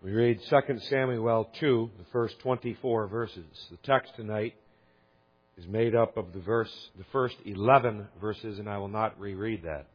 We read 2 Samuel 2, the first 24 verses. The text tonight is made up of the first 11 verses, and I will not reread that.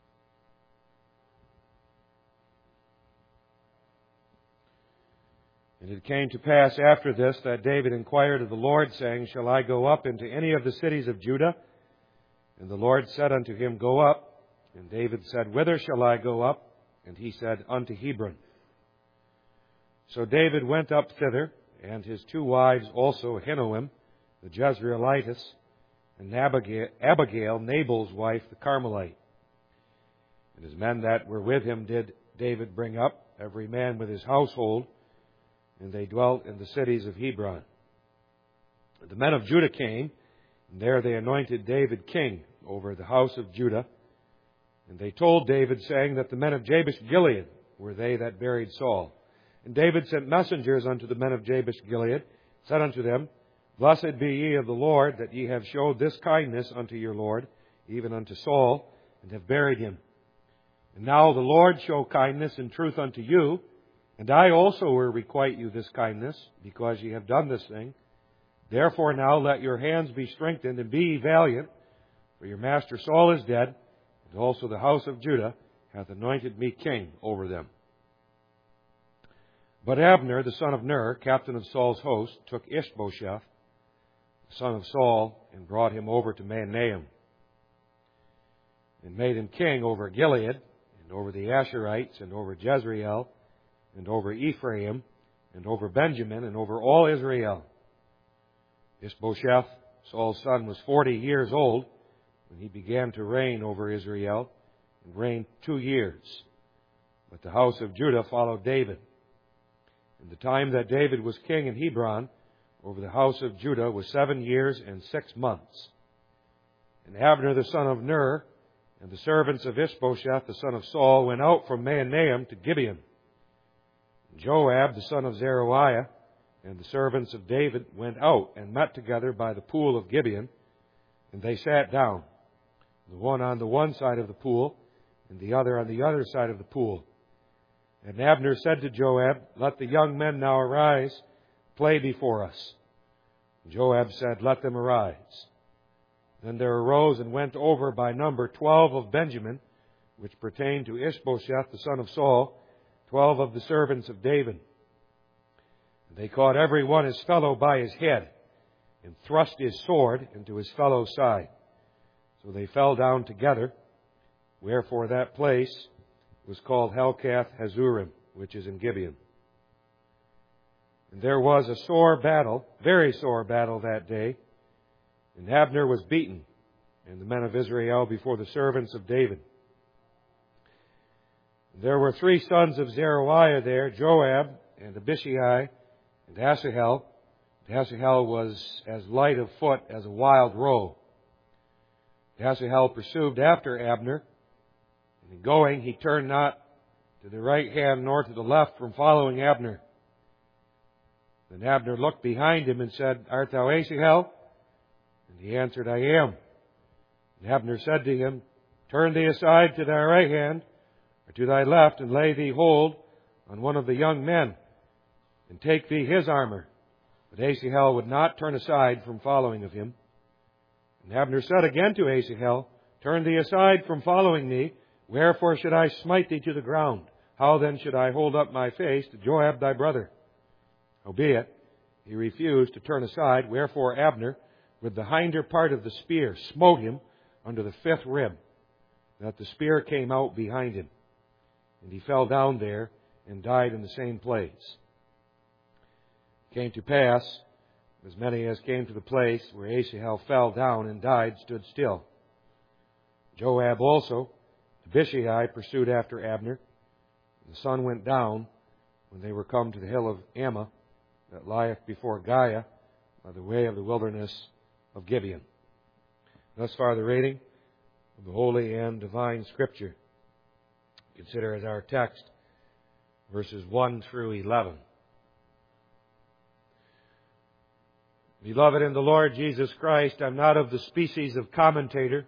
And it came to pass after this that David inquired of the Lord, saying, Shall I go up into any of the cities of Judah? And the Lord said unto him, Go up. And David said, Whither shall I go up? And he said, Unto Hebron. So David went up thither, and his two wives also, Ahinoam, the Jezreelitess, and Abigail, Nabal's wife, the Carmelite. And his men that were with him did David bring up, every man with his household, and they dwelt in the cities of Hebron. The men of Judah came, and there they anointed David king over the house of Judah. And they told David, saying that the men of Jabesh Gilead were they that buried Saul. And David sent messengers unto the men of Jabesh Gilead, said unto them, Blessed be ye of the Lord, that ye have showed this kindness unto your Lord, even unto Saul, and have buried him. And now the Lord show kindness and truth unto you, and I also will requite you this kindness, because ye have done this thing. Therefore now let your hands be strengthened, and be ye valiant, for your master Saul is dead, and also the house of Judah hath anointed me king over them. But Abner, the son of Ner, captain of Saul's host, took Ishbosheth, the son of Saul, and brought him over to Mahanaim, and made him king over Gilead, and over the Asherites, and over Jezreel, and over Ephraim, and over Benjamin, and over all Israel. Ishbosheth, Saul's son, was 40 years old when he began to reign over Israel, and reigned 2 years. But the house of Judah followed David. And the time that David was king in Hebron over the house of Judah was 7 years and 6 months. And Abner the son of Ner and the servants of Ishbosheth the son of Saul went out from Mahanaim to Gibeon. And Joab the son of Zeruiah and the servants of David went out and met together by the pool of Gibeon, and they sat down, the one on the one side of the pool, and the other on the other side of the pool. And Abner said to Joab, Let the young men now arise, play before us. And Joab said, Let them arise. Then there arose and went over by number 12 of Benjamin, which pertained to Ishbosheth the son of Saul, 12 of the servants of David. And they caught every one his fellow by his head, and thrust his sword into his fellow's side. So they fell down together, wherefore that place was called Helkath Hazurim, which is in Gibeon. And there was a sore battle, very sore battle that day, and Abner was beaten, and the men of Israel before the servants of David. And there were 3 sons of Zeruiah there, Joab, and Abishai, and Asahel. And Asahel was as light of foot as a wild roe. And Asahel pursued after Abner, and in going, he turned not to the right hand nor to the left from following Abner. Then Abner looked behind him and said, Art thou Asahel? And he answered, I am. And Abner said to him, Turn thee aside to thy right hand, or to thy left, and lay thee hold on one of the young men, and take thee his armor. But Asahel would not turn aside from following of him. And Abner said again to Asahel, Turn thee aside from following me, wherefore should I smite thee to the ground? How then should I hold up my face to Joab thy brother? Howbeit, he refused to turn aside, wherefore Abner, with the hinder part of the spear, smote him under the 5th rib, that the spear came out behind him. And he fell down there and died in the same place. It came to pass, as many as came to the place where Asahel fell down and died stood still. Joab also, Abishai, pursued after Abner. The sun went down when they were come to the hill of Ammah, that lieth before Giah, by the way of the wilderness of Gibeon. Thus far the reading of the Holy and Divine Scripture. Consider as our text verses 1 through 11. Beloved in the Lord Jesus Christ, I'm not of the species of commentator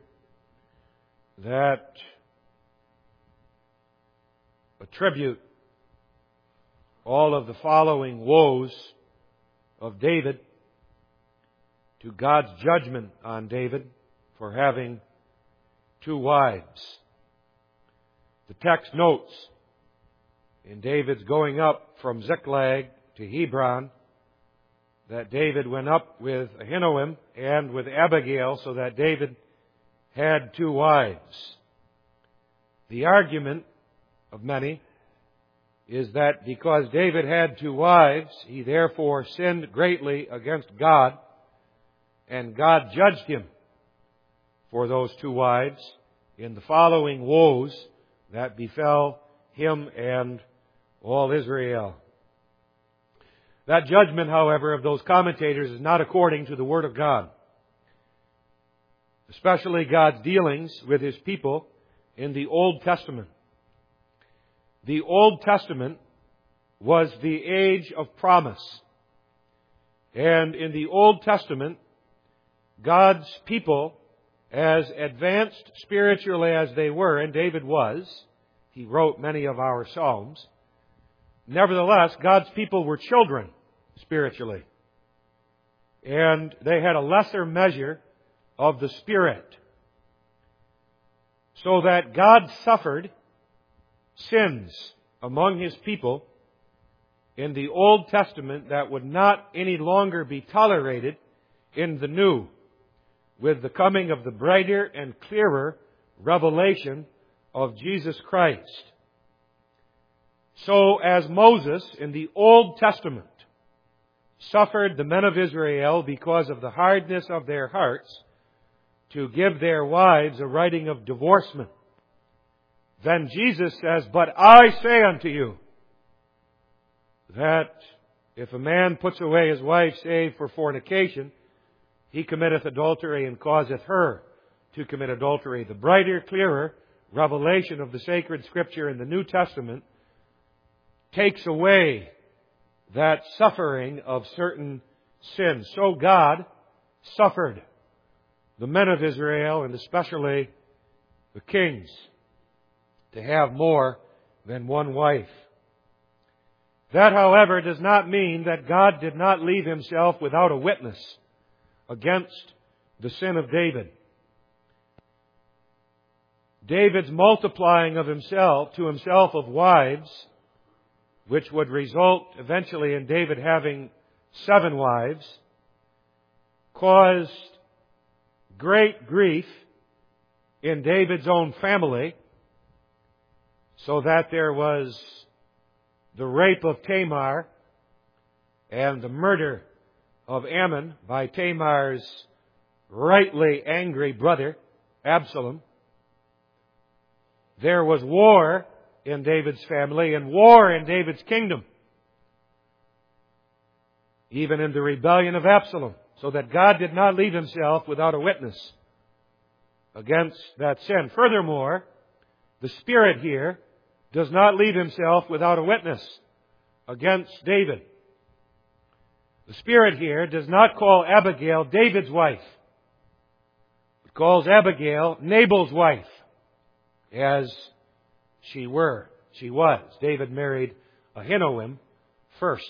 that attribute all of the following woes of David to God's judgment on David for having two wives. The text notes in David's going up from Ziklag to Hebron that David went up with Ahinoam and with Abigail, so that David had two wives. The argument of many is that because David had two wives, he therefore sinned greatly against God, and God judged him for those two wives in the following woes that befell him and all Israel. That judgment, however, of those commentators is not according to the Word of God, especially God's dealings with His people in the Old Testament. The Old Testament was the age of promise. And in the Old Testament, God's people, as advanced spiritually as they were, and David was, he wrote many of our Psalms, nevertheless, God's people were children spiritually. And they had a lesser measure of the Spirit. So that God suffered sins among His people in the Old Testament that would not any longer be tolerated in the New, with the coming of the brighter and clearer revelation of Jesus Christ. So as Moses in the Old Testament suffered the men of Israel because of the hardness of their hearts to give their wives a writing of divorcement, then Jesus says, "But I say unto you, that if a man puts away his wife save for fornication, he committeth adultery and causeth her to commit adultery." The brighter, clearer revelation of the sacred Scripture in the New Testament takes away that suffering of certain sins. So God suffered the men of Israel, and especially the kings, to have more than one wife. That, however, does not mean that God did not leave Himself without a witness against the sin of David. David's multiplying of himself to himself of wives, which would result eventually in David having 7 wives, caused great grief in David's own family, so that there was the rape of Tamar and the murder of Ammon by Tamar's rightly angry brother, Absalom. There was war in David's family and war in David's kingdom, even in the rebellion of Absalom, so that God did not leave Himself without a witness against that sin. Furthermore, the Spirit here does not leave Himself without a witness against David. The Spirit here does not call Abigail David's wife. It calls Abigail Nabal's wife, as she was. David married Ahinoam first.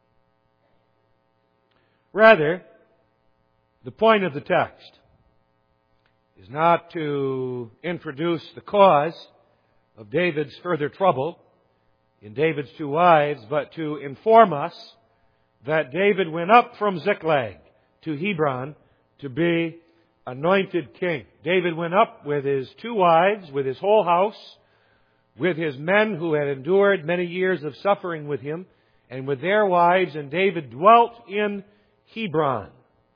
Rather, the point of the text is not to introduce the cause of David's further trouble in David's 2 wives, but to inform us that David went up from Ziklag to Hebron to be anointed king. David went up with his 2 wives, with his whole house, with his men who had endured many years of suffering with him, and with their wives, and David dwelt in Hebron.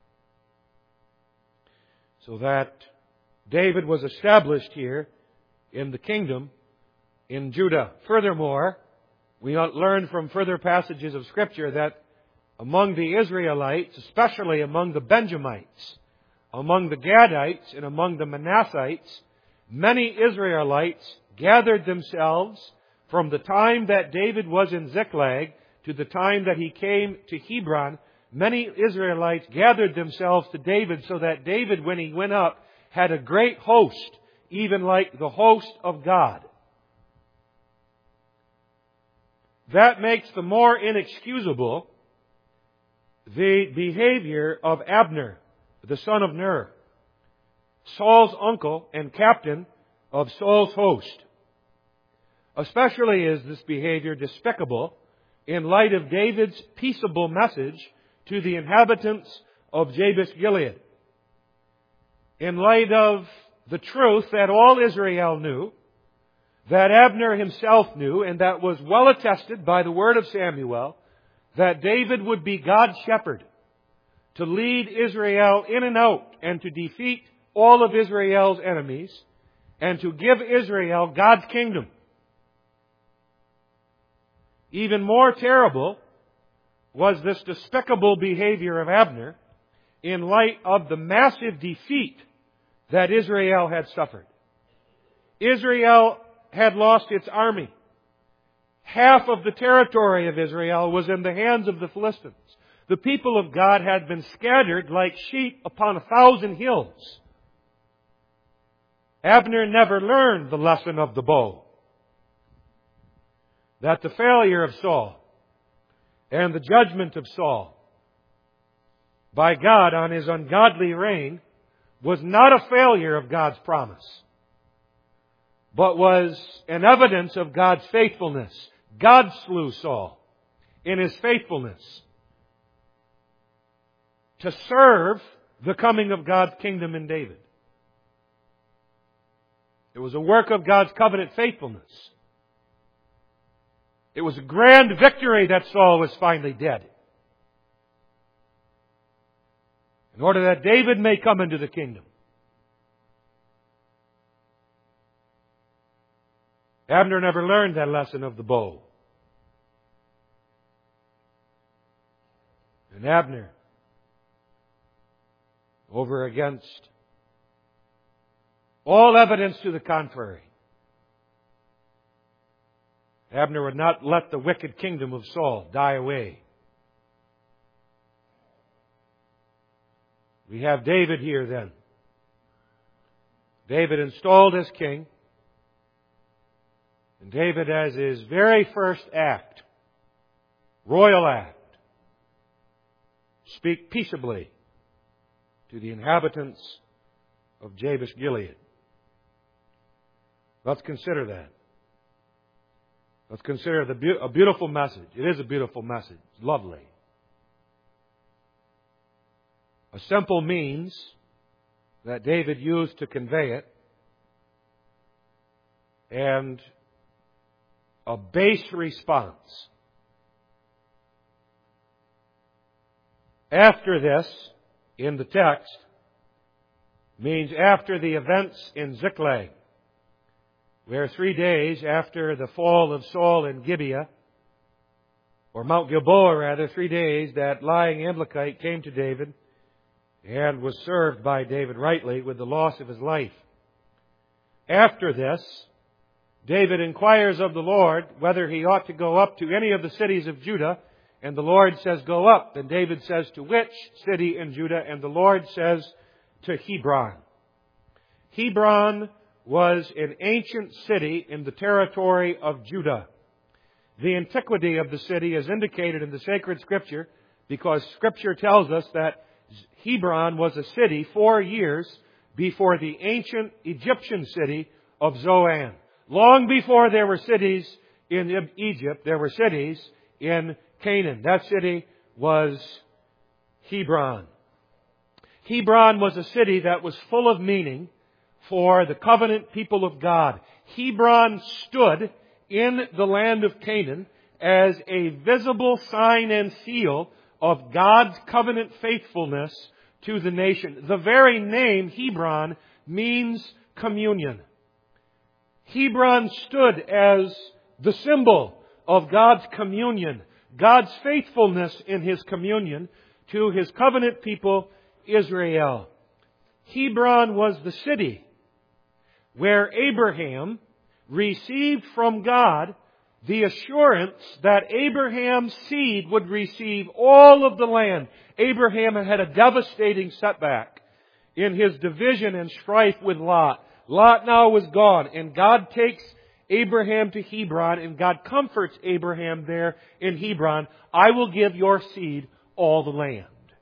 So that David was established here in the kingdom in Judah. Furthermore, we learn from further passages of Scripture that among the Israelites, especially among the Benjamites, among the Gadites, and among the Manassites, many Israelites gathered themselves from the time that David was in Ziklag to the time that he came to Hebron. Many Israelites gathered themselves to David, so that David, when he went up, had a great host, even like the host of God. that makes the more inexcusable the behavior of Abner, the son of Ner, Saul's uncle and captain of Saul's host. Especially is this behavior despicable in light of David's peaceable message to the inhabitants of Jabesh-Gilead. In light of the truth that all Israel knew, that Abner himself knew, and that was well attested by the word of Samuel, that David would be God's shepherd to lead Israel in and out and to defeat all of Israel's enemies and to give Israel God's kingdom. Even more terrible was this despicable behavior of Abner in light of the massive defeat that Israel had suffered. Israel had lost its army. Half of the territory of Israel was in the hands of the Philistines. The people of God had been scattered like sheep upon 1,000 hills. Abner never learned the lesson of the bow. That the failure of Saul and the judgment of Saul by God on his ungodly reign was not a failure of God's promise, but was an evidence of God's faithfulness. God slew Saul in his faithfulness to serve the coming of God's kingdom in David. It was a work of God's covenant faithfulness. It was a grand victory that Saul was finally dead, in order that David may come into the kingdom. Abner never learned that lesson of the bow. And Abner, over against all evidence to the contrary, Abner would not let the wicked kingdom of Saul die away. We have David here then. David installed as king. And David, as his very first act, royal act, speak peaceably to the inhabitants of Jabesh-Gilead. Let's consider that. Let's consider a beautiful message. It is a beautiful message. It's lovely. A simple means that David used to convey it, and a base response. After this, in the text, means after the events in Ziklag, where 3 days after the fall of Saul in Gibeah, or Mount Gilboa rather, 3 days, that lying Amalekite came to David and was served by David rightly with the loss of his life. After this, David inquires of the Lord whether he ought to go up to any of the cities of Judah, and the Lord says, go up. And David says, to which city in Judah? And the Lord says, to Hebron. Hebron was an ancient city in the territory of Judah. The antiquity of the city is indicated in the sacred Scripture because Scripture tells us that Hebron was a city 4 years before the ancient Egyptian city of Zoan. Long before there were cities in Egypt, there were cities in Canaan. That city was Hebron. Hebron was a city that was full of meaning for the covenant people of God. Hebron stood in the land of Canaan as a visible sign and seal of God's covenant faithfulness to the nation. The very name Hebron means communion. Hebron stood as the symbol of God's communion, God's faithfulness in His communion to His covenant people, Israel. Hebron was the city where Abraham received from God the assurance that Abraham's seed would receive all of the land. Abraham had a devastating setback in his division and strife with Lot. Lot now was gone, and God takes Abraham to Hebron, and God comforts Abraham there in Hebron. I will give your seed all the land.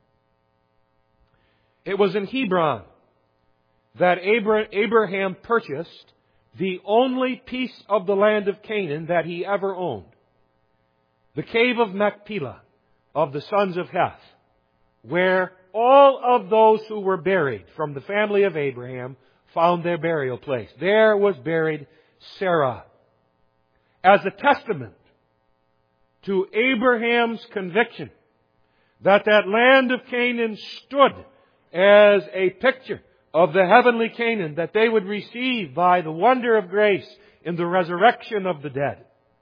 It was in Hebron that Abraham purchased the only piece of the land of Canaan that he ever owned. The cave of Machpelah of the sons of Heth, where all of those who were buried from the family of Abraham found their burial place. There was buried Sarah, as a testament to Abraham's conviction that that land of Canaan stood as a picture of the heavenly Canaan that they would receive by the wonder of grace in the resurrection of the dead.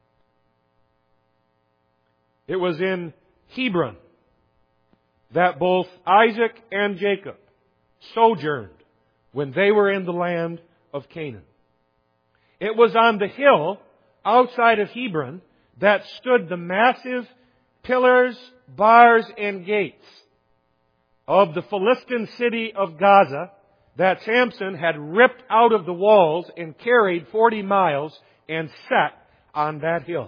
It was in Hebron that both Isaac and Jacob sojourned when they were in the land of Canaan. It was on the hill outside of Hebron that stood the massive pillars, bars, and gates of the Philistine city of Gaza that Samson had ripped out of the walls and carried 40 miles and set on that hill.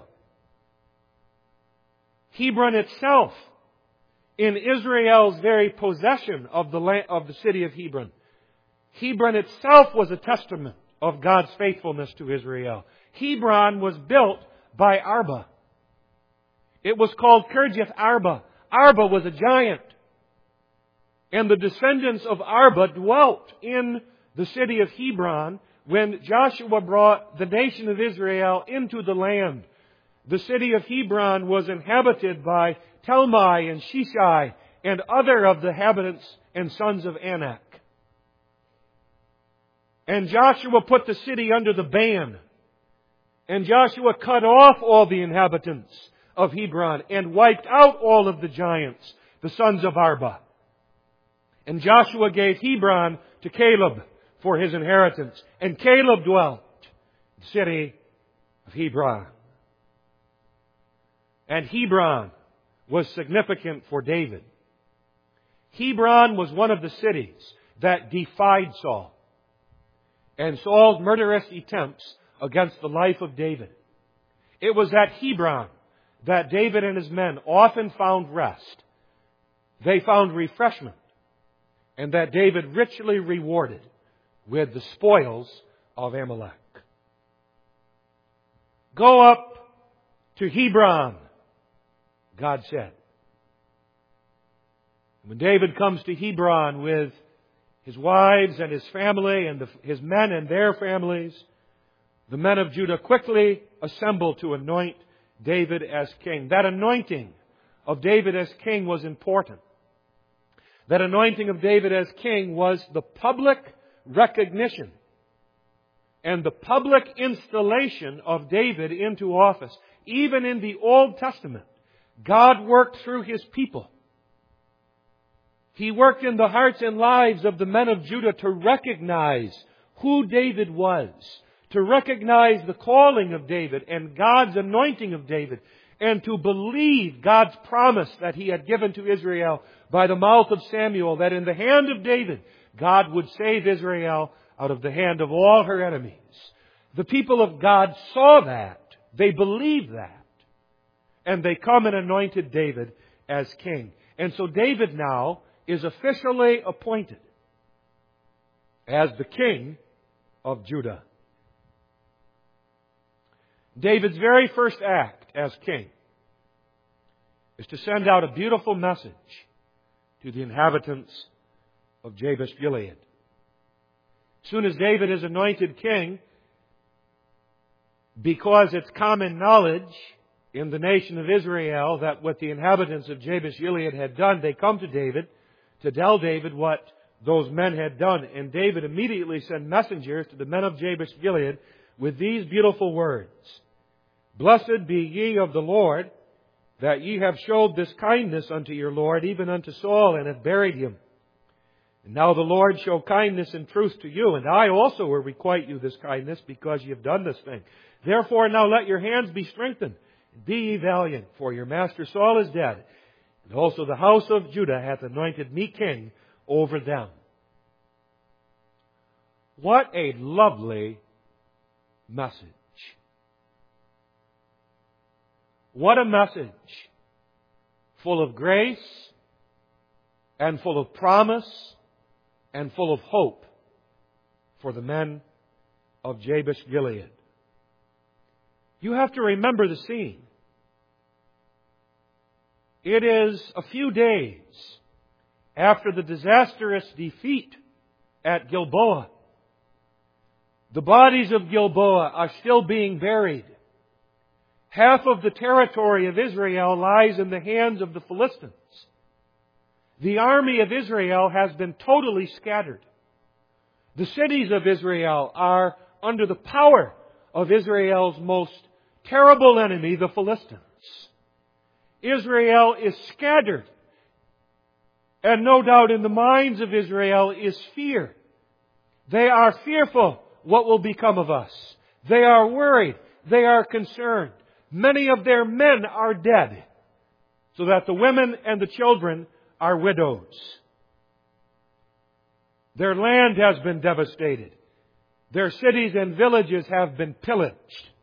Hebron itself, in Israel's very possession of the city of Hebron, Hebron itself was a testament of God's faithfulness to Israel. Hebron was built by Arba. It was called Kirjath Arba. Arba was a giant. And the descendants of Arba dwelt in the city of Hebron when Joshua brought the nation of Israel into the land. The city of Hebron was inhabited by Talmai and Shishai and other of the inhabitants and sons of Anak. And Joshua put the city under the ban. And Joshua cut off all the inhabitants of Hebron and wiped out all of the giants, the sons of Arba. And Joshua gave Hebron to Caleb for his inheritance. And Caleb dwelt in the city of Hebron. And Hebron was significant for David. Hebron was one of the cities that defied Saul and Saul's murderous attempts against the life of David. It was at Hebron that David and his men often found rest. They found refreshment, and that David richly rewarded with the spoils of Amalek. Go up to Hebron, God said. When David comes to Hebron with his wives and his family and his men and their families, the men of Judah quickly assemble to anoint David as king. That anointing of David as king was important. That anointing of David as king was the public recognition and the public installation of David into office. Even in the Old Testament, God worked through His people. He worked in the hearts and lives of the men of Judah to recognize who David was, to recognize the calling of David and God's anointing of David, and to believe God's promise that He had given to Israel by the mouth of Samuel, that in the hand of David, God would save Israel out of the hand of all her enemies. The people of God saw that. They believed that. And they come and anointed David as king. And so David now is officially appointed as the king of Judah. David's very first act as king is to send out a beautiful message to the inhabitants of Jabesh Gilead. As soon as David is anointed king, because it's common knowledge in the nation of Israel that what the inhabitants of Jabesh Gilead had done, they come to David to tell David what those men had done. And David immediately sent messengers to the men of Jabesh Gilead with these beautiful words. Blessed be ye of the Lord, that ye have showed this kindness unto your Lord, even unto Saul, and have buried him. And now the Lord show kindness and truth to you, and I also will requite you this kindness, because ye have done this thing. Therefore now let your hands be strengthened, and be ye valiant, for your master Saul is dead, and also the house of Judah hath anointed me king over them. What a lovely message. What a message! Full of grace, and full of promise, and full of hope for the men of Jabesh Gilead. You have to remember the scene. It is a few days after the disastrous defeat at Gilboa. The bodies of Gilboa are still being buried. Half of the territory of Israel lies in the hands of the Philistines. The army of Israel has been totally scattered. The cities of Israel are under the power of Israel's most terrible enemy, the Philistines. Israel is scattered. And no doubt in the minds of Israel is fear. They are fearful what will become of us. They are worried. They are concerned. Many of their men are dead, so that the women and the children are widows. Their land has been devastated. Their cities and villages have been pillaged.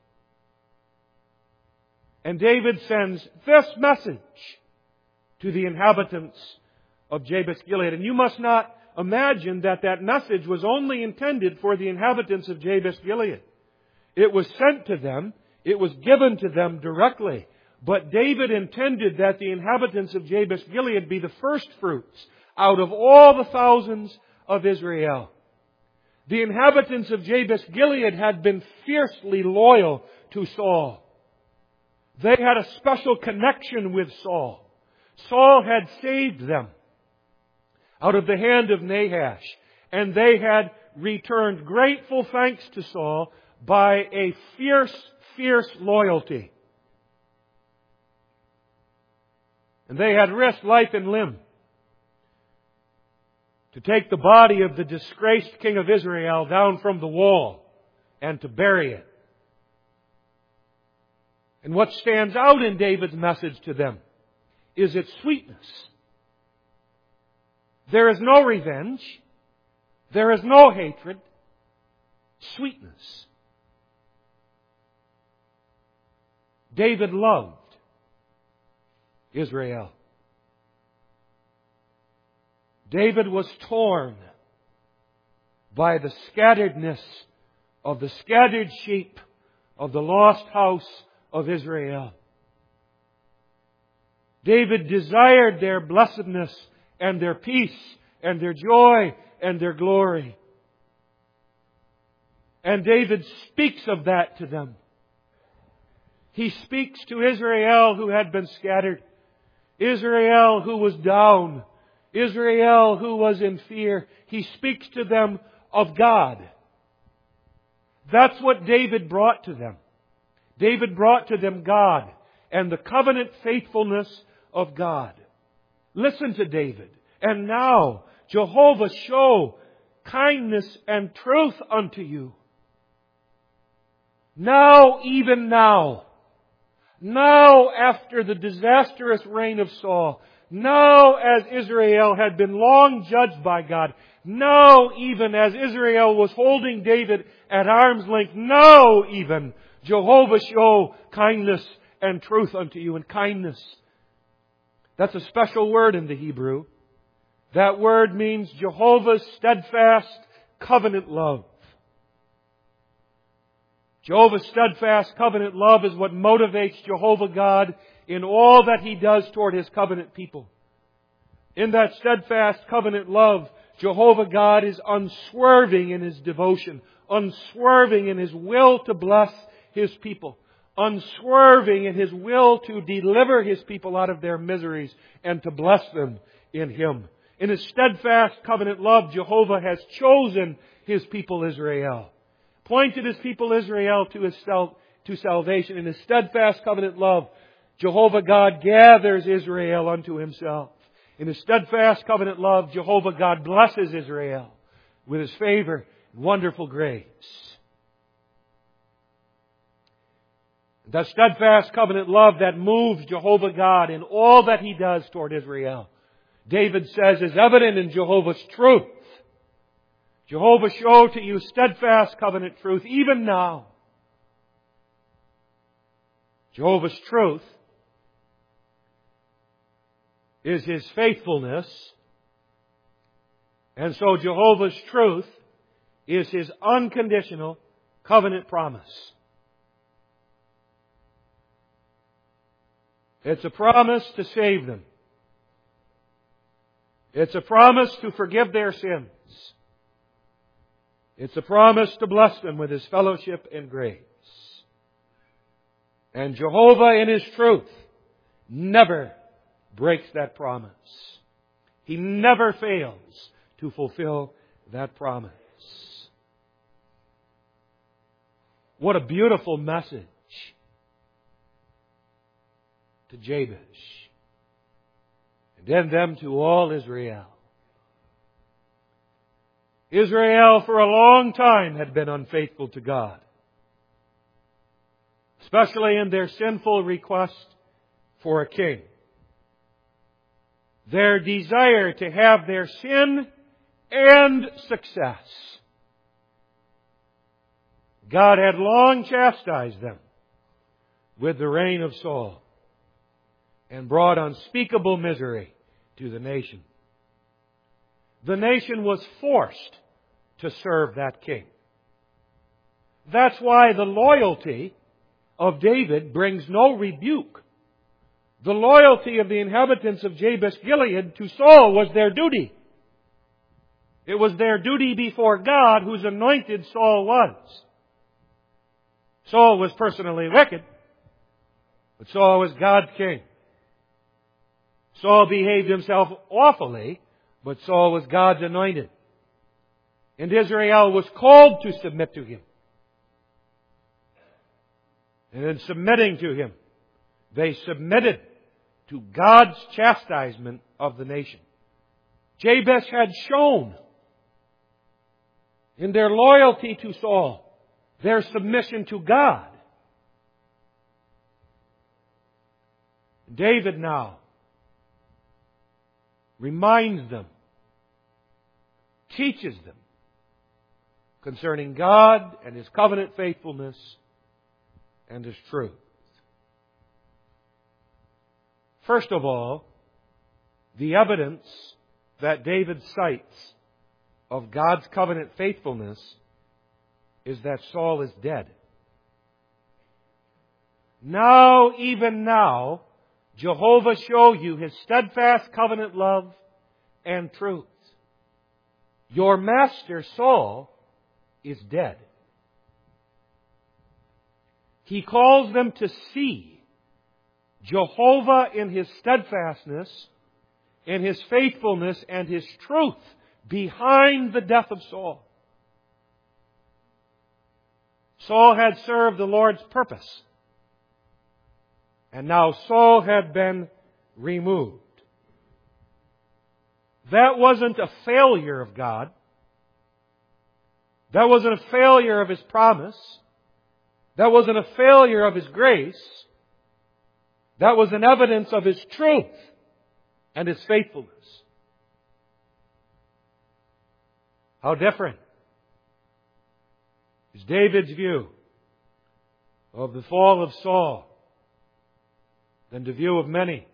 And David sends this message to the inhabitants of Jabesh Gilead. And you must not imagine that that message was only intended for the inhabitants of Jabesh Gilead. It was sent to them. It was given to them directly. But David intended that the inhabitants of Jabesh Gilead be the first fruits out of all the thousands of Israel. The inhabitants of Jabesh Gilead had been fiercely loyal to Saul. They had a special connection with Saul. Saul had saved them out of the hand of Nahash, and they had returned grateful thanks to Saul by a fierce loyalty. And they had risked life and limb to take the body of the disgraced king of Israel down from the wall and to bury it. And what stands out in David's message to them is its sweetness. There is no revenge. There is no hatred. Sweetness. David loved Israel. David was torn by the scatteredness of the scattered sheep of the lost house of Israel. David desired their blessedness and their peace and their joy and their glory. And David speaks of that to them. He speaks to Israel who had been scattered, Israel who was down, Israel who was in fear. He speaks to them of God. That's what David brought to them. David brought to them God and the covenant faithfulness of God. Listen to David. And now, Jehovah, show kindness and truth unto you. Now, even now. Now, after the disastrous reign of Saul. Now, as Israel had been long judged by God. Now, even as Israel was holding David at arm's length. Now, even, Jehovah, show kindness and truth unto you. And kindness, that's a special word in the Hebrew. That word means Jehovah's steadfast covenant love. Jehovah's steadfast covenant love is what motivates Jehovah God in all that He does toward His covenant people. In that steadfast covenant love, Jehovah God is unswerving in His devotion, unswerving in His will to bless His people, unswerving in His will to deliver His people out of their miseries and to bless them in Him. In His steadfast covenant love, Jehovah has chosen His people Israel, pointed His people Israel to salvation. In His steadfast covenant love, Jehovah God gathers Israel unto Himself. In His steadfast covenant love, Jehovah God blesses Israel with His favor and wonderful grace. The steadfast covenant love that moves Jehovah God in all that He does toward Israel, David says, is evident in Jehovah's truth. Jehovah, show to you steadfast covenant truth even now. Jehovah's truth is His faithfulness. And so Jehovah's truth is His unconditional covenant promise. It's a promise to save them. It's a promise to forgive their sins. It's a promise to bless them with His fellowship and grace. And Jehovah in His truth never breaks that promise. He never fails to fulfill that promise. What a beautiful message to Jabesh, and then them to all Israel. Israel for a long time had been unfaithful to God, especially in their sinful request for a king. Their desire to have their sin and success. God had long chastised them with the reign of Saul and brought unspeakable misery to the nation. The nation was forced to serve that king. That's why the loyalty of David brings no rebuke. The loyalty of the inhabitants of Jabesh Gilead to Saul was their duty. It was their duty before God, whose anointed Saul was. Saul was personally wicked, but Saul was God's king. Saul behaved himself awfully, but Saul was God's anointed. And Israel was called to submit to him. And in submitting to him, they submitted to God's chastisement of the nation. Jabesh had shown in their loyalty to Saul their submission to God. David now reminds them, teaches them concerning God and His covenant faithfulness and His truth. First of all, the evidence that David cites of God's covenant faithfulness is that Saul is dead. Now, even now, Jehovah show you His steadfast covenant love and truth. Your master Saul is dead. He calls them to see Jehovah in His steadfastness, in His faithfulness and His truth behind the death of Saul. Saul had served the Lord's purpose. And now Saul had been removed. That wasn't a failure of God. That wasn't a failure of His promise. That wasn't a failure of His grace. That was an evidence of His truth and His faithfulness. How different is David's view of the fall of Saul than the view of many.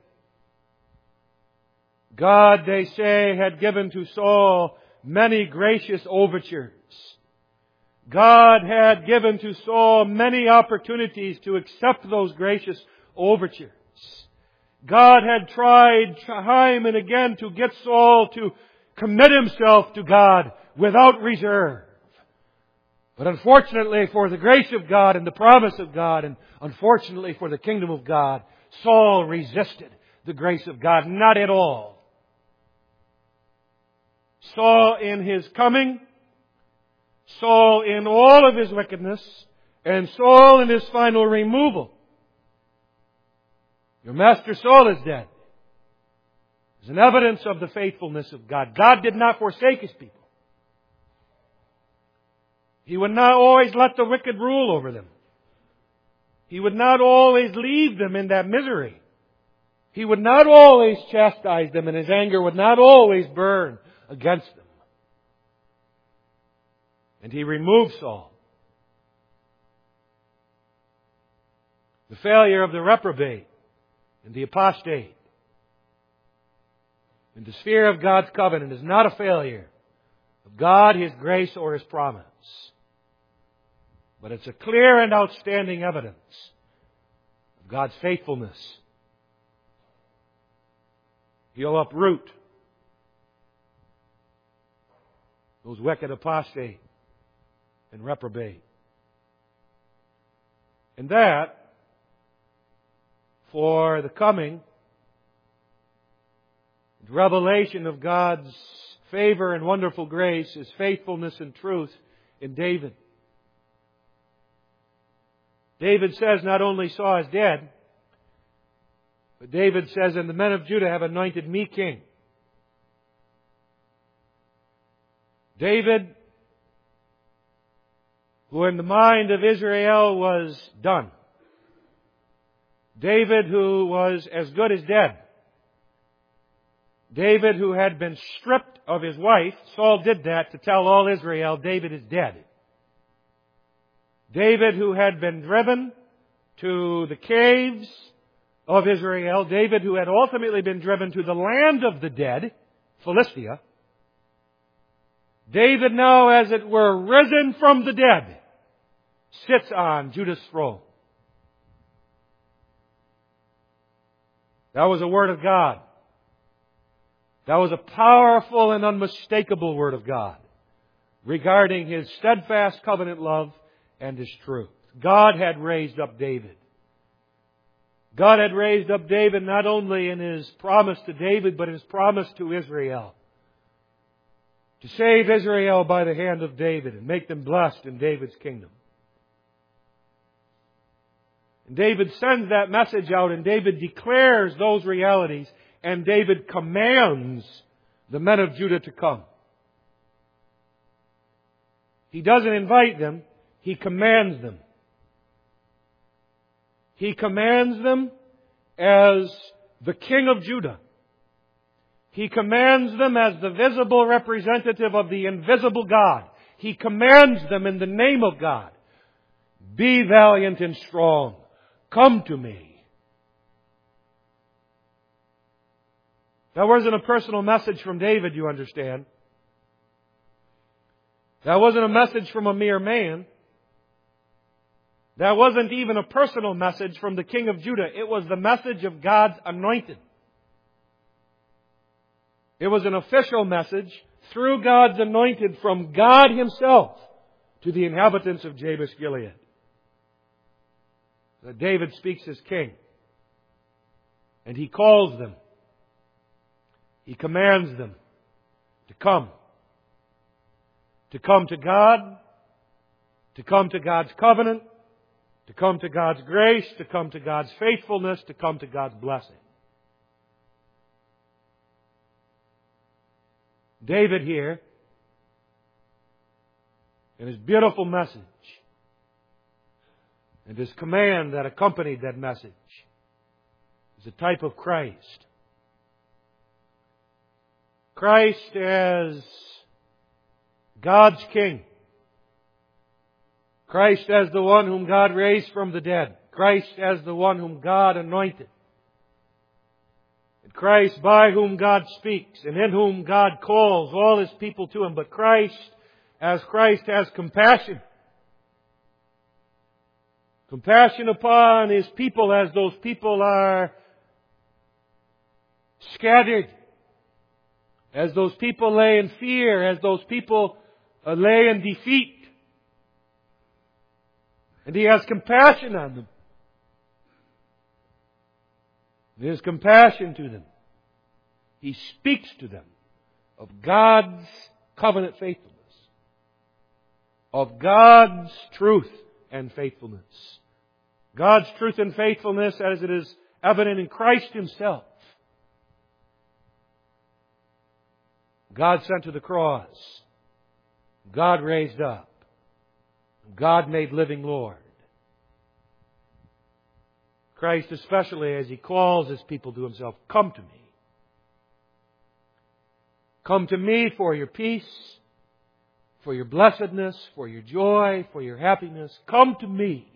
God, they say, had given to Saul many gracious overtures. God had given to Saul many opportunities to accept those gracious overtures. God had tried time and again to get Saul to commit himself to God without reserve. But unfortunately for the grace of God and the promise of God, and unfortunately for the kingdom of God, Saul resisted the grace of God. Not at all. Saul in his coming, Saul in all of his wickedness, and Saul in his final removal. Your master Saul is dead. It's an evidence of the faithfulness of God. God did not forsake His people. He would not always let the wicked rule over them. He would not always leave them in that misery. He would not always chastise them, and His anger would not always burn against them. And He removed Saul. The failure of the reprobate and the apostate And the sphere of God's covenant is not a failure of God, His grace, or His promise. But it's a clear and outstanding evidence of God's faithfulness. He'll uproot those wicked apostate and reprobate. And that, for the coming revelation of God's favor and wonderful grace, His faithfulness and truth in David. David says, not only Saul is dead, but David says, and the men of Judah have anointed me king. David, who in the mind of Israel was done. David, who was as good as dead. David, who had been stripped of his wife. Saul did that to tell all Israel, David is dead. David, who had been driven to the caves of Israel. David, who had ultimately been driven to the land of the dead, Philistia. David, now as it were risen from the dead, sits on Judah's throne. That was a word of God. That was a powerful and unmistakable word of God regarding His steadfast covenant love and His truth. God had raised up David. God had raised up David not only in His promise to David, but His promise to Israel. To save Israel by the hand of David and make them blessed in David's kingdom. And David sends that message out, and David declares those realities, and David commands the men of Judah to come. He doesn't invite them, He commands them. He commands them as the King of Judah. He commands them as the visible representative of the invisible God. He commands them in the name of God. Be valiant and strong. Come to me. That wasn't a personal message from David, you understand. That wasn't a message from a mere man. That wasn't even a personal message from the King of Judah. It was the message of God's anointed. It was an official message through God's anointed from God Himself to the inhabitants of Jabesh Gilead. That David speaks as king. And he calls them. He commands them to come. To come to God. To come to God's covenant. To come to God's grace. To come to God's faithfulness. To come to God's blessing. David here, in his beautiful message, and his command that accompanied that message, is a type of Christ. Christ as God's King. Christ as the one whom God raised from the dead. Christ as the one whom God anointed. And Christ by whom God speaks and in whom God calls all His people to Him. But Christ as Christ has compassion. Compassion upon His people as those people are scattered. As those people lay in fear. As those people lay in defeat. And He has compassion on them. In His compassion to them, He speaks to them of God's covenant faithfulness. Of God's truth and faithfulness. God's truth and faithfulness as it is evident in Christ Himself. God sent to the cross. God raised up. God made living Lord. Christ especially as He calls His people to Himself, come to me. Come to me for your peace, for your blessedness, for your joy, for your happiness. Come to me.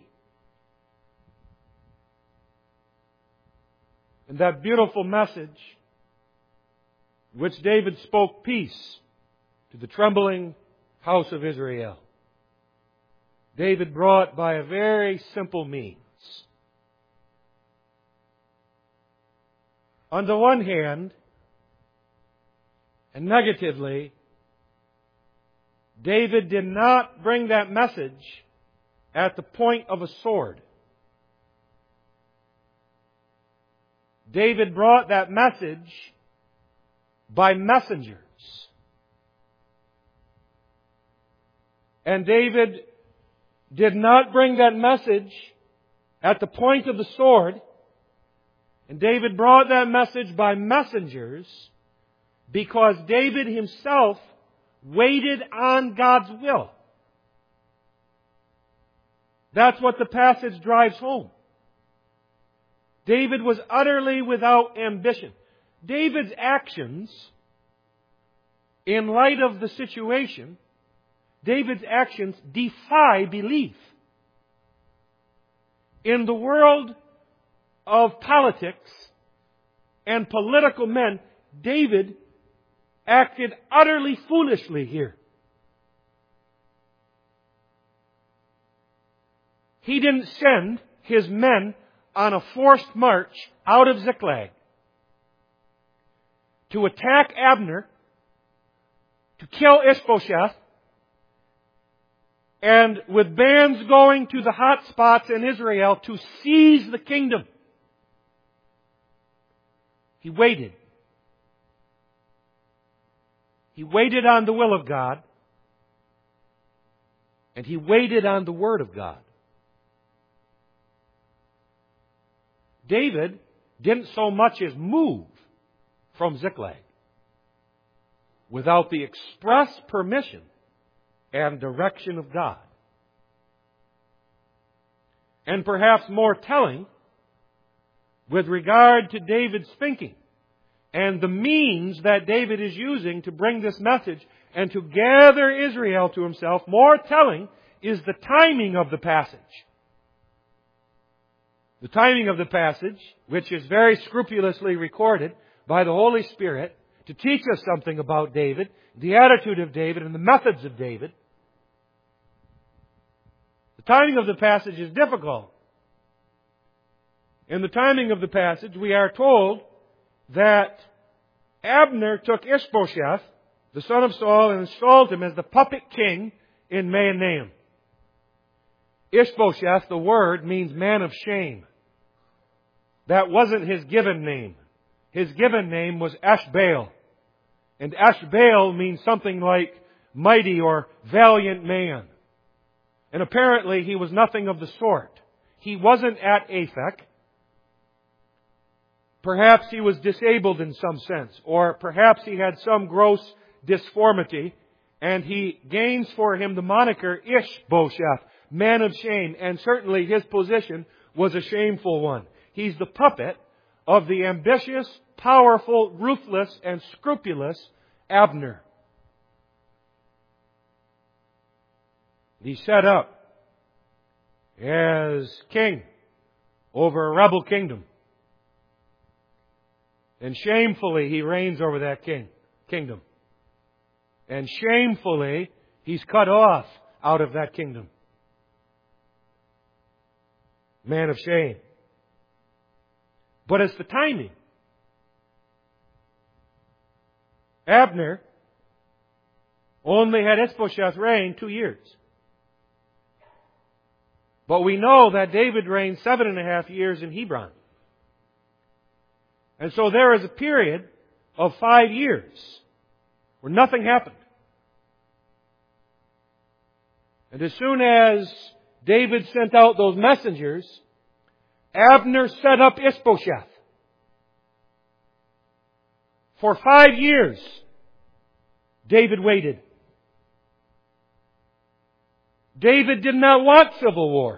And that beautiful message which David spoke peace to the trembling house of Israel. David brought by a very simple means. On the one hand, and negatively, David did not bring that message at the point of a sword. David brought that message by messengers. And David did not bring that message at the point of the sword. And David brought that message by messengers because David himself waited on God's will. That's what the passage drives home. David was utterly without ambition. David's actions, in light of the situation, David's actions defy belief. In the world of politics and political men, David acted utterly foolishly here. He didn't send his men on a forced march out of Ziklag to attack Abner, to kill Ishbosheth, and with bands going to the hot spots in Israel to seize the kingdom. He waited. He waited on the will of God, and he waited on the Word of God. David didn't so much as move from Ziklag without the express permission and direction of God. And perhaps more telling, with regard to David's thinking and the means that David is using to bring this message and to gather Israel to himself, more telling is the timing of the passage. The timing of the passage, which is very scrupulously recorded by the Holy Spirit to teach us something about David, the attitude of David, and the methods of David. The timing of the passage is difficult. In the timing of the passage, we are told that Abner took Ishbosheth, the son of Saul, and installed him as the puppet king in Mahanaim. Ishbosheth, the word, means man of shame. That wasn't his given name. His given name was Ashbaal. And Ashbaal means something like mighty or valiant man. And apparently he was nothing of the sort. He wasn't at Aphek. Perhaps he was disabled in some sense, or perhaps he had some gross disformity, and he gains for him the moniker Ishbosheth, man of shame, and certainly his position was a shameful one. He's the puppet of the ambitious, powerful, ruthless, and scrupulous Abner. He's set up as king over a rebel kingdom. And shamefully he reigns over that kingdom. And shamefully he's cut off out of that kingdom. Man of shame. But it's the timing. Abner only had Ishbosheth reign 2 years. But we know that David reigned 7.5 years in Hebron. And so there is a period of 5 years where nothing happened. And as soon as David sent out those messengers, Abner set up Ishbosheth. For 5 years, David waited. David did not want civil war.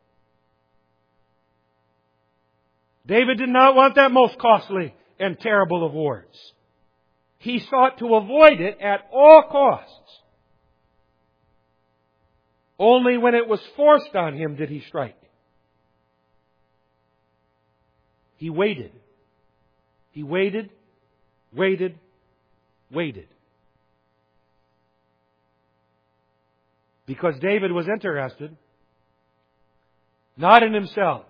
David did not want that most costly and terrible of wars. He sought to avoid it at all costs. Only when it was forced on him did he strike. He waited. He waited, waited. Because David was interested not in himself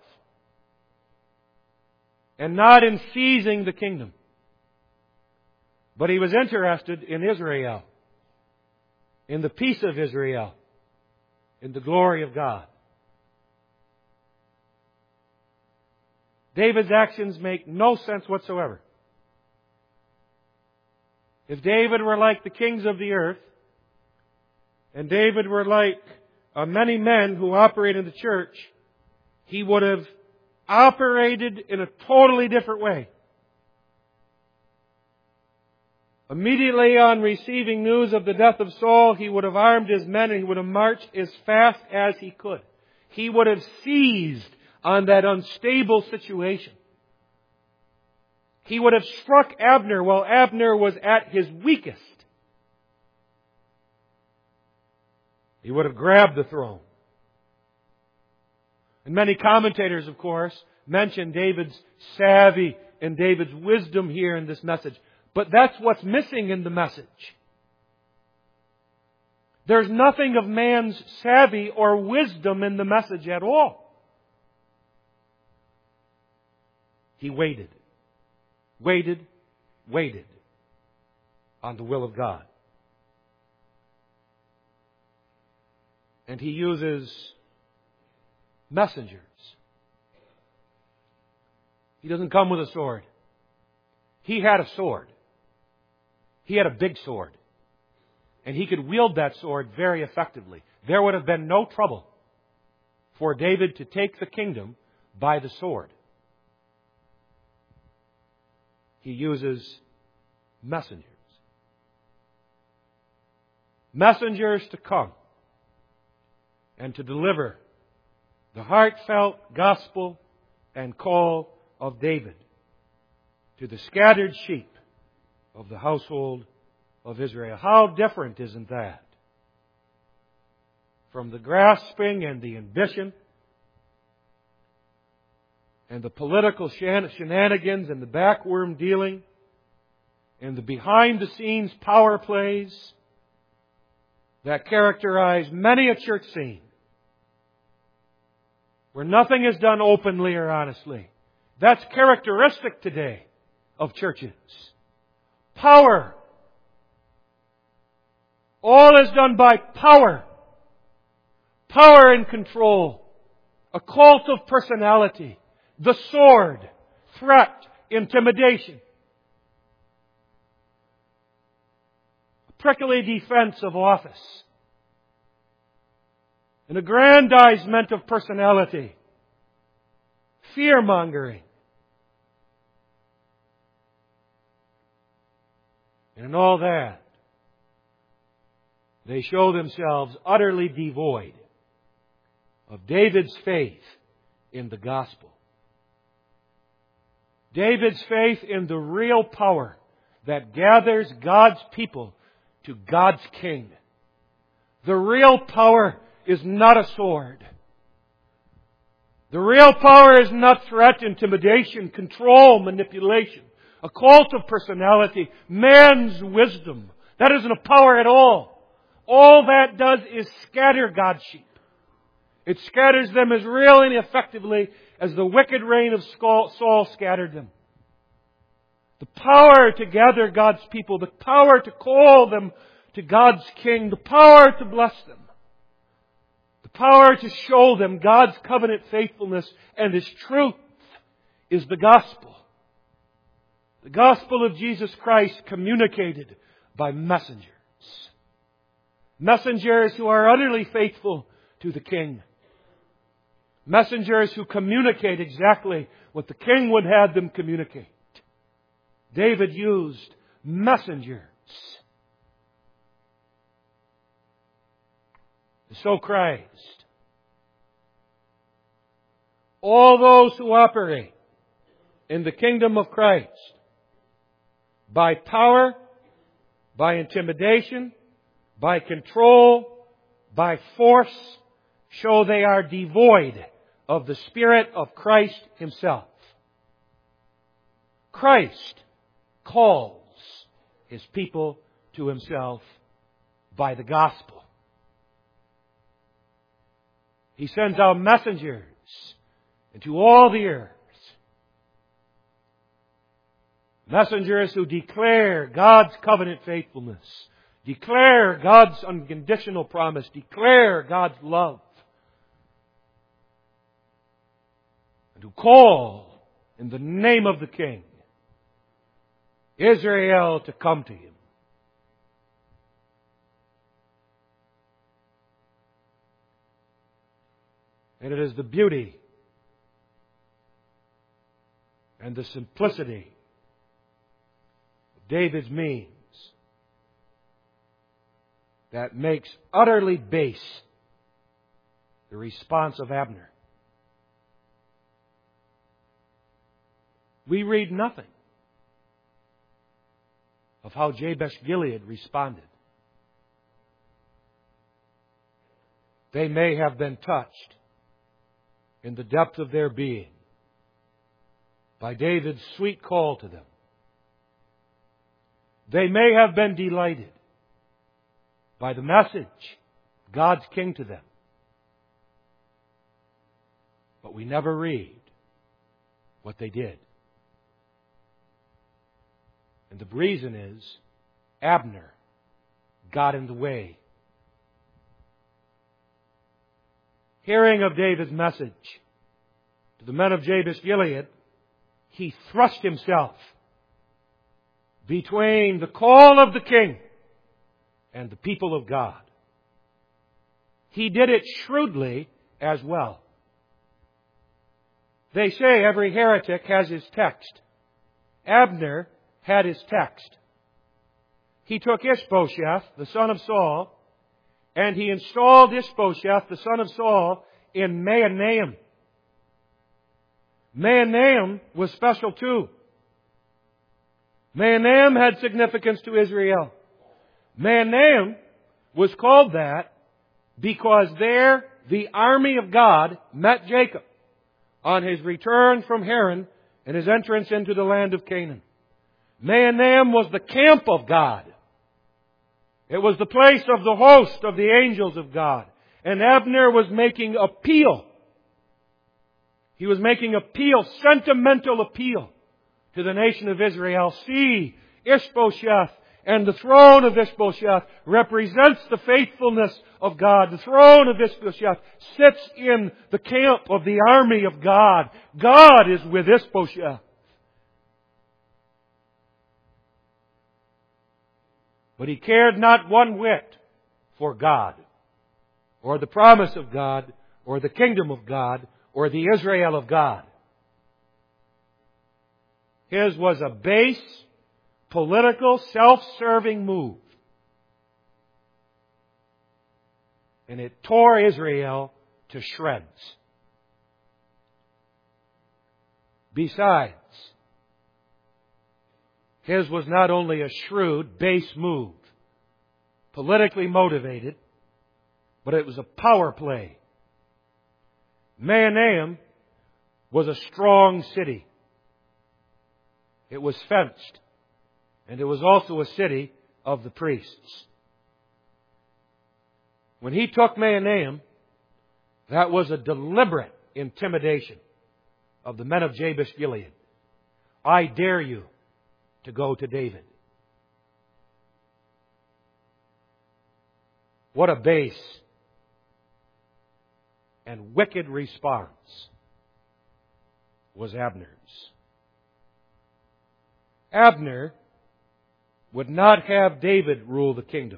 and not in seizing the kingdom, but he was interested in Israel, in the peace of Israel, in the glory of God. David's actions make no sense whatsoever. If David were like the kings of the earth, and David were like many men who operate in the church, he would have operated in a totally different way. Immediately on receiving news of the death of Saul, he would have armed his men and he would have marched as fast as he could. He would have seized on that unstable situation. He would have struck Abner while Abner was at his weakest. He would have grabbed the throne. And many commentators, of course, mention David's savvy and David's wisdom here in this message. But that's what's missing in the message. There's nothing of man's savvy or wisdom in the message at all. He waited on the will of God. And he uses messengers. He doesn't come with a sword. He had a sword. He had a big sword. And he could wield that sword very effectively. There would have been no trouble for David to take the kingdom by the sword. He uses messengers. Messengers to come and to deliver the heartfelt gospel and call of David to the scattered sheep of the household of Israel. How different isn't that from the grasping and the ambition and the political shenanigans and the backworm dealing and the behind-the-scenes power plays that characterize many a church scene where nothing is done openly or honestly. That's characteristic today of churches. Power. All is done by power. Power and control. A cult of personality. The sword. Threat. Intimidation. A prickly defense of office. An aggrandizement of personality. Fear-mongering. And in all that, they show themselves utterly devoid of David's faith in the gospel. David's faith in the real power that gathers God's people to God's King. The real power is not a sword. The real power is not threat, intimidation, control, manipulation. A cult of personality, man's wisdom. That isn't a power at all. All that does is scatter God's sheep. It scatters them as really and effectively as the wicked reign of Saul scattered them. The power to gather God's people, the power to call them to God's King, the power to bless them, the power to show them God's covenant faithfulness and His truth is the gospel. The gospel of Jesus Christ communicated by messengers. Messengers who are utterly faithful to the King. Messengers who communicate exactly what the King would have them communicate. David used messengers. So Christ, all those who operate in the kingdom of Christ by power, by intimidation, by control, by force, show they are devoid of the Spirit of Christ Himself. Christ calls His people to Himself by the gospel. He sends out messengers into all the earth. Messengers who declare God's covenant faithfulness, declare God's unconditional promise, declare God's love, and who call in the name of the King Israel to come to Him. And it is the beauty and the simplicity of David's means that makes utterly base the response of Abner. We read nothing of how Jabesh-Gilead responded. They may have been touched in the depth of their being by David's sweet call to them. They may have been delighted by the message of God's King to them. But we never read what they did. And the reason is Abner got in the way. Hearing of David's message to the men of Jabesh-Gilead, he thrust himself between the call of the king and the people of God. He did it shrewdly as well. They say every heretic has his text. Abner had his text. He took Ishbosheth, the son of Saul, and he installed Ishbosheth, the son of Saul, in Mahanaim. Mahanaim was special too. Mahanaim had significance to Israel. Mahanaim was called that because there the army of God met Jacob on his return from Haran and his entrance into the land of Canaan. Mahanaim was the camp of God. It was the place of the host of the angels of God. And Abner was making appeal. He was making appeal, sentimental appeal to the nation of Israel. See, Ishbosheth and the throne of Ishbosheth represents the faithfulness of God. The throne of Ishbosheth sits in the camp of the army of God. God is with Ishbosheth. But he cared not one whit for God, or the promise of God, or the kingdom of God, or the Israel of God. His was a base, political, self-serving move. And it tore Israel to shreds. Besides, his was not only a shrewd, base move, politically motivated, but it was a power play. Mahanaim was a strong city. It was fenced, and it was also a city of the priests. When he took Mahanaim, that was a deliberate intimidation of the men of Jabesh-Gilead. I dare you to go to David. What a base and wicked response was Abner's. Abner would not have David rule the kingdom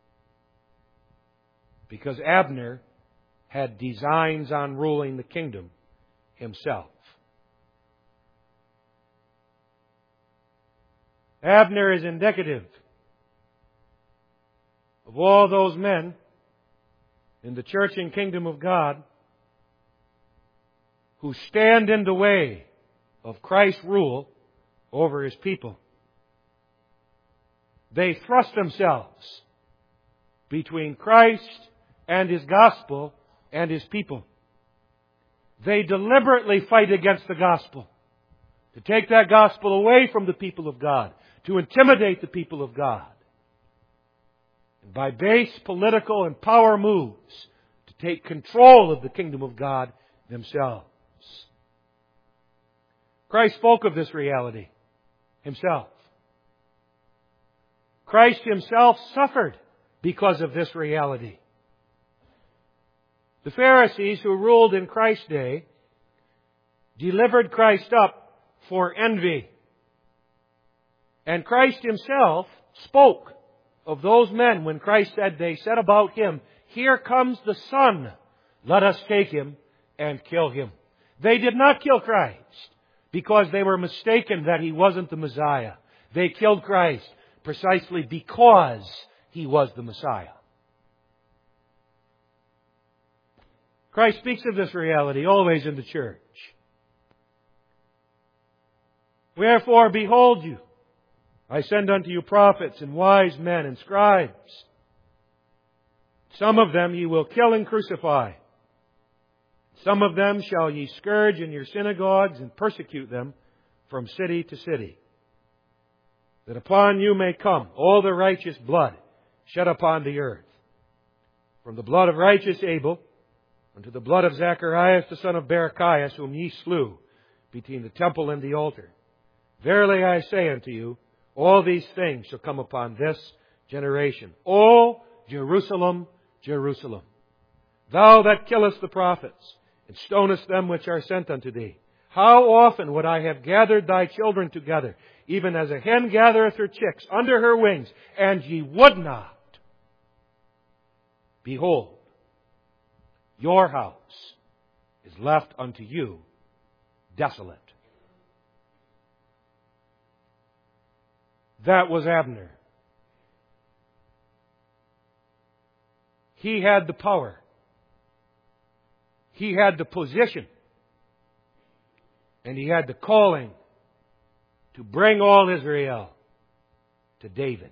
because Abner had designs on ruling the kingdom himself. Abner is indicative of all those men in the church and kingdom of God who stand in the way of Christ's rule over His people. They thrust themselves between Christ and His gospel and His people. They deliberately fight against the gospel, to take that gospel away from the people of God, to intimidate the people of God, and by base political and power moves to take control of the kingdom of God themselves. Christ spoke of this reality Himself. Christ Himself suffered because of this reality. The Pharisees who ruled in Christ's day delivered Christ up for envy. And Christ Himself spoke of those men when Christ said, they said about Him, "Here comes the Son. Let us take Him and kill Him." They did not kill Christ because they were mistaken that He wasn't the Messiah. They killed Christ precisely because He was the Messiah. Christ speaks of this reality always in the church. "Wherefore, behold you, I send unto you prophets and wise men and scribes. Some of them ye will kill and crucify. Some of them shall ye scourge in your synagogues and persecute them from city to city. That upon you may come all the righteous blood shed upon the earth. From the blood of righteous Abel unto the blood of Zacharias the son of Barachias, whom ye slew between the temple and the altar. Verily I say unto you, all these things shall come upon this generation. O Jerusalem, Jerusalem, thou that killest the prophets, and stonest them which are sent unto thee. How often would I have gathered thy children together, even as a hen gathereth her chicks under her wings, and ye would not. Behold, your house is left unto you desolate." That was Abner. He had the power. He had the position. And he had the calling to bring all Israel to David.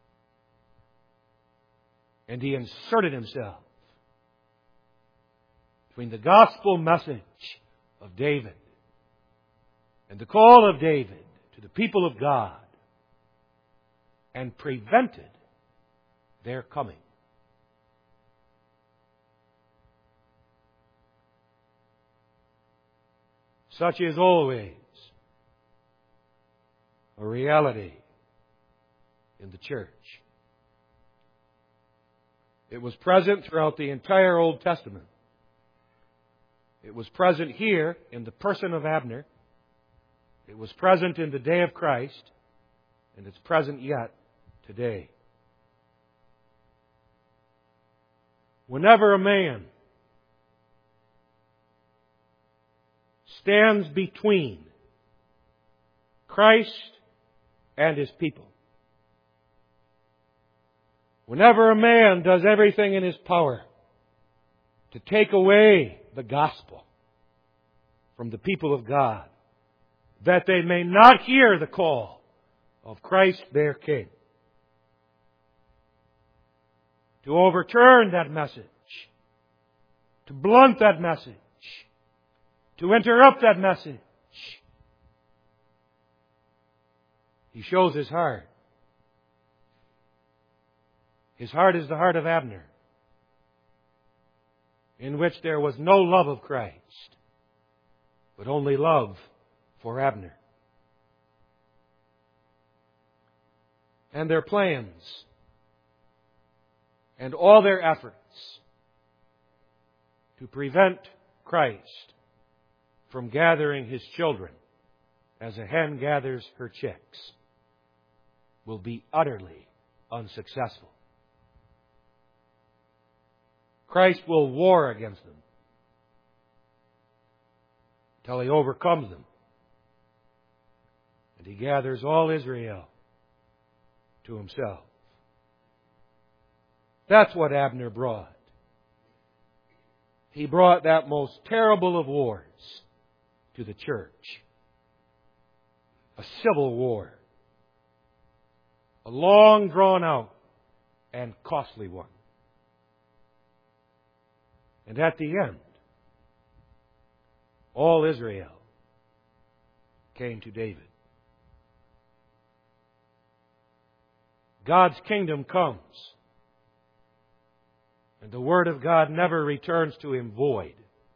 And he inserted himself between the gospel message of David and the call of David to the people of God, and prevented their coming. Such is always a reality in the church. It was present throughout the entire Old Testament. It was present here in the person of Abner. It was present in the day of Christ, and it's present yet today. Whenever a man stands between Christ and His people, whenever a man does everything in his power to take away the gospel from the people of God, that they may not hear the call of Christ their King, to overturn that message, to blunt that message, to interrupt that message, he shows his heart. His heart is the heart of Abner, in which there was no love of Christ, but only love for Abner. And their plans and all their efforts to prevent Christ from gathering His children as a hen gathers her chicks will be utterly unsuccessful. Christ will war against them till He overcomes them, and He gathers all Israel to Himself. That's what Abner brought. He brought that most terrible of wars to the church. A civil war. A long drawn out and costly one. And at the end, all Israel came to David. God's kingdom comes. And the Word of God never returns to Him void,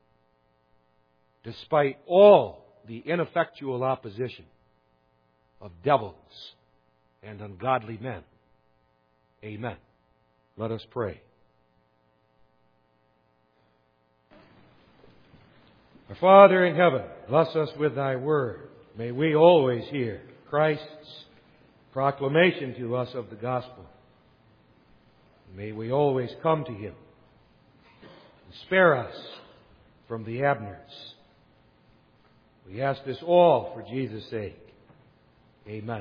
despite all the ineffectual opposition of devils and ungodly men. Amen. Let us pray. Our Father in heaven, bless us with Thy Word. May we always hear Christ's proclamation to us of the gospel. May we always come to Him and spare us from the Abners. We ask this all for Jesus' sake. Amen.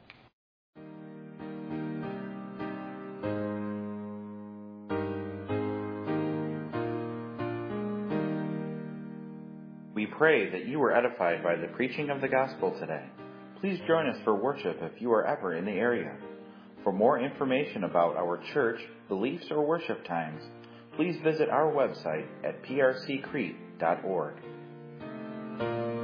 We pray that you were edified by the preaching of the gospel today. Please join us for worship if you are ever in the area. For more information about our church, beliefs, or worship times, please visit our website at prccrete.org.